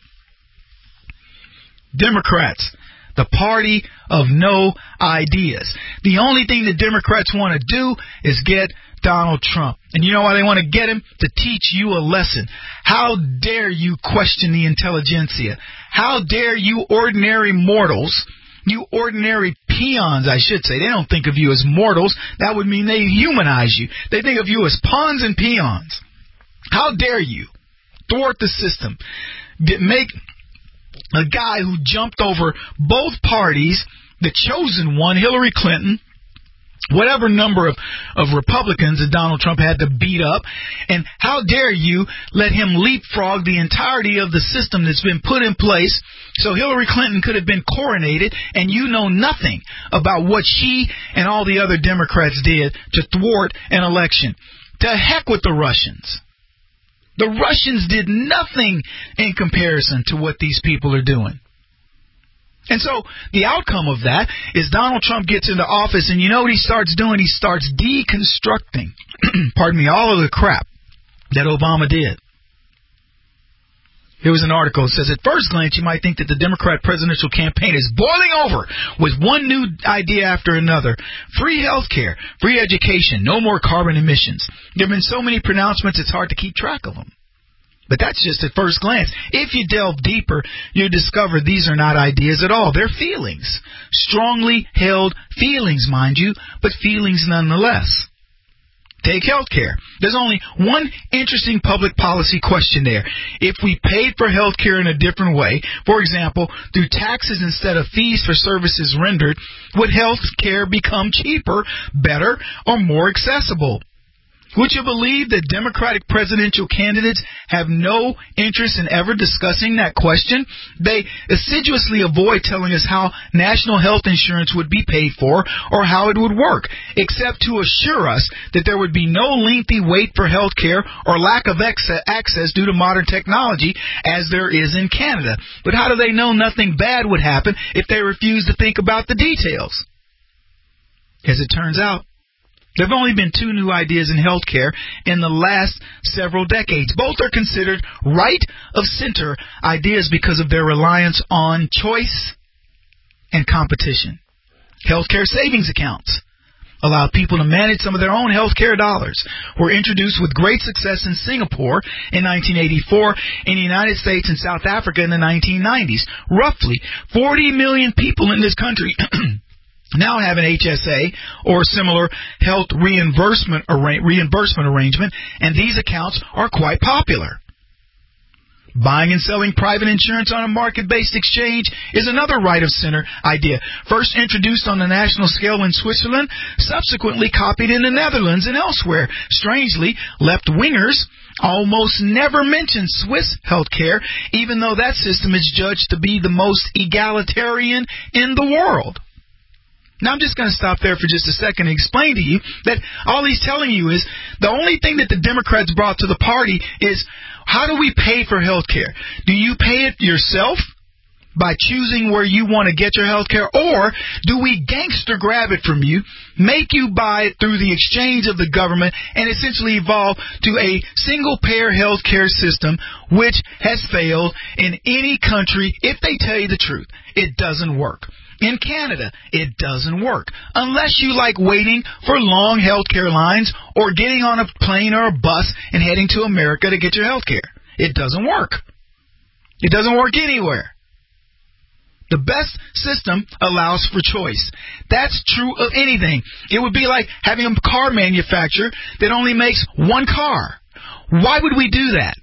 Democrats, the party of no ideas. The only thing the Democrats want to do is get Donald Trump. And you know why they want to get him? To teach you a lesson. How dare you question the intelligentsia? How dare you ordinary mortals, you ordinary peons, I should say. They don't think of you as mortals. That would mean they humanize you. They think of you as pawns and peons. How dare you thwart the system? Make a guy who jumped over both parties, the chosen one, Hillary Clinton, whatever number of, of Republicans that Donald Trump had to beat up, and how dare you let him leapfrog the entirety of the system that's been put in place so Hillary Clinton could have been coronated, and you know nothing about what she and all the other Democrats did to thwart an election. To heck with the Russians. The Russians did nothing in comparison to what these people are doing. And so the outcome of that is Donald Trump gets into office, and you know what he starts doing? He starts deconstructing, pardon me, all of the crap that Obama did. Here was an article that says, at first glance, you might think that the Democrat presidential campaign is boiling over with one new idea after another. Free health care, free education, no more carbon emissions. There have been so many pronouncements, it's hard to keep track of them. But that's just at first glance. If you delve deeper, you discover these are not ideas at all. They're feelings. Strongly held feelings, mind you, but feelings nonetheless. Take health care. There's only one interesting public policy question there. If we paid for health care in a different way, for example, through taxes instead of fees for services rendered, would health care become cheaper, better, or more accessible? Would you believe that Democratic presidential candidates have no interest in ever discussing that question? They assiduously avoid telling us how national health insurance would be paid for or how it would work, except to assure us that there would be no lengthy wait for health care or lack of access due to modern technology as there is in Canada. But how do they know nothing bad would happen if they refuse to think about the details? As it turns out, there have only been two new ideas in healthcare in the last several decades. Both are considered right-of-center ideas because of their reliance on choice and competition. Healthcare savings accounts allow people to manage some of their own healthcare dollars. Were introduced with great success in Singapore in nineteen eighty-four, in the United States and South Africa in the nineteen nineties. Roughly forty million people in this country now have an H S A or similar health reimbursement arra- reimbursement arrangement, and these accounts are quite popular. Buying and selling private insurance on a market-based exchange is another right-of-center idea, first introduced on the national scale in Switzerland, subsequently copied in the Netherlands and elsewhere. Strangely, left-wingers almost never mention Swiss healthcare, even though that system is judged to be the most egalitarian in the world. Now, I'm just going to stop there for just a second and explain to you that all he's telling you is the only thing that the Democrats brought to the party is, how do we pay for health care? Do you pay it yourself by choosing where you want to get your health care, or do we gangster grab it from you, make you buy it through the exchange of the government, and essentially evolve to a single-payer health care system which has failed in any country? If they tell you the truth, it doesn't work. In Canada, it doesn't work unless you like waiting for long health care lines or getting on a plane or a bus and heading to America to get your health care. It doesn't work. It doesn't work anywhere. The best system allows for choice. That's true of anything. It would be like having a car manufacturer that only makes one car. Why would we do that?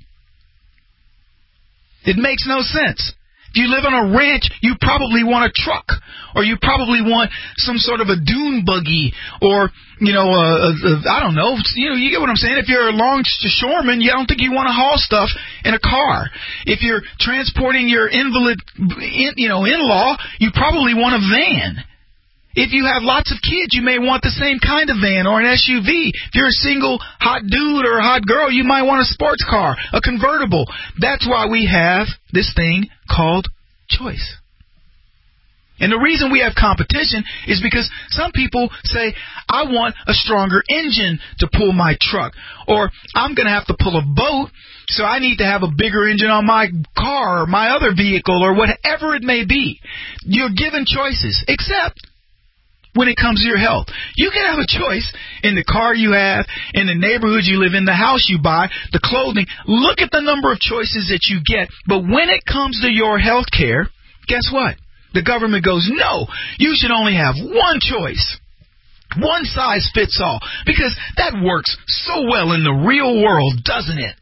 It makes no sense. If you live on a ranch, you probably want a truck, or you probably want some sort of a dune buggy, or, you know, a, a, a, I don't know, you know, you get what I'm saying. If you're a longshoreman, you don't think you want to haul stuff in a car. If you're transporting your invalid, in, you know, in-law, you probably want a van. If you have lots of kids, you may want the same kind of van or an S U V. If you're a single hot dude or a hot girl, you might want a sports car, a convertible. That's why we have this thing called choice. And the reason we have competition is because some people say, I want a stronger engine to pull my truck, or I'm going to have to pull a boat, so I need to have a bigger engine on my car or my other vehicle or whatever it may be. You're given choices, except when it comes to your health. You can have a choice in the car you have, in the neighborhood you live in, the house you buy, the clothing. Look at the number of choices that you get. But when it comes to your health care, guess what? The government goes, no, you should only have one choice. One size fits all. Because that works so well in the real world, doesn't it?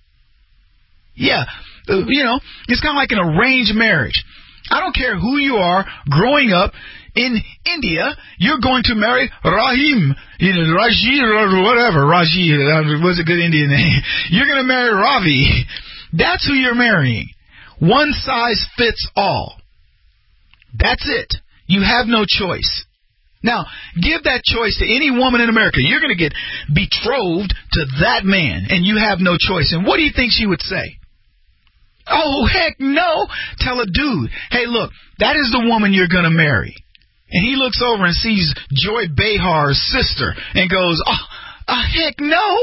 Yeah, you know, it's kind of like an arranged marriage. I don't care who you are growing up. In India, you're going to marry Rahim, you know, Raji or whatever, Raji, was a good Indian name. You're going to marry Ravi. That's who you're marrying. One size fits all. That's it. You have no choice. Now, give that choice to any woman in America. You're going to get betrothed to that man, and you have no choice. And what do you think she would say? Oh, heck no. Tell a dude, hey, look, that is the woman you're going to marry. And he looks over and sees Joy Behar's sister and goes, oh, oh, heck no.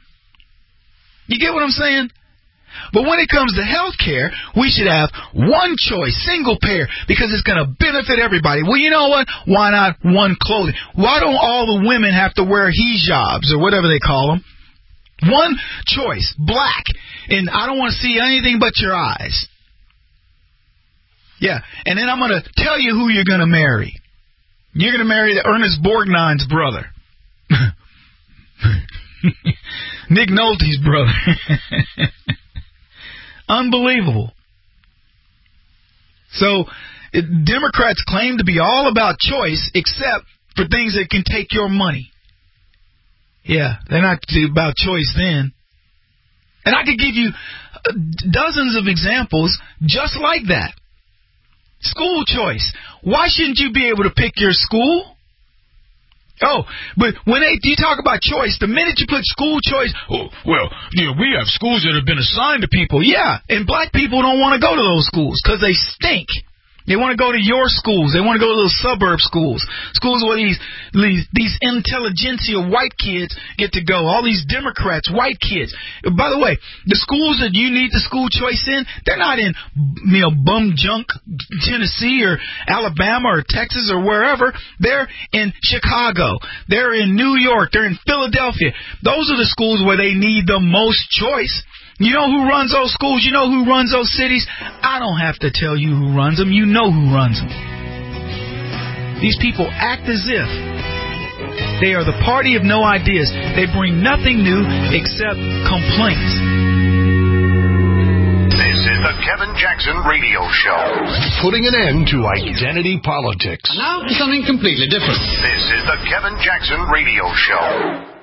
You get what I'm saying? But when it comes to health care, we should have one choice, single payer, because it's going to benefit everybody. Well, you know what? Why not one clothing? Why don't all the women have to wear hijabs or whatever they call them? One choice, black, and I don't want to see anything but your eyes. Yeah, and then I'm going to tell you who you're going to marry. You're going to marry the Ernest Borgnine's brother. Nick Nolte's brother. Unbelievable. So, it, Democrats claim to be all about choice, except for things that can take your money. Yeah, they're not about choice then. And I could give you dozens of examples just like that. School choice. Why shouldn't you be able to pick your school? Oh, but when they, you talk about choice, the minute you put school choice, oh, well, you know, we have schools that have been assigned to people. Yeah, and black people don't want to go to those schools because they stink. They want to go to your schools. They want to go to those suburb schools. Schools where these, these these intelligentsia white kids get to go. All these Democrats, white kids. By the way, the schools that you need the school choice in, they're not in, you know, bum junk Tennessee or Alabama or Texas or wherever. They're in Chicago. They're in New York. They're in Philadelphia. Those are the schools where they need the most choice. You know who runs those schools? You know who runs those cities? I don't have to tell you who runs them. You know who runs them. These people act as if they are the party of no ideas. They bring nothing new except complaints. This Kevin Jackson Radio Show. Putting an end to identity politics. Now, something completely different. This is the Kevin Jackson Radio Show.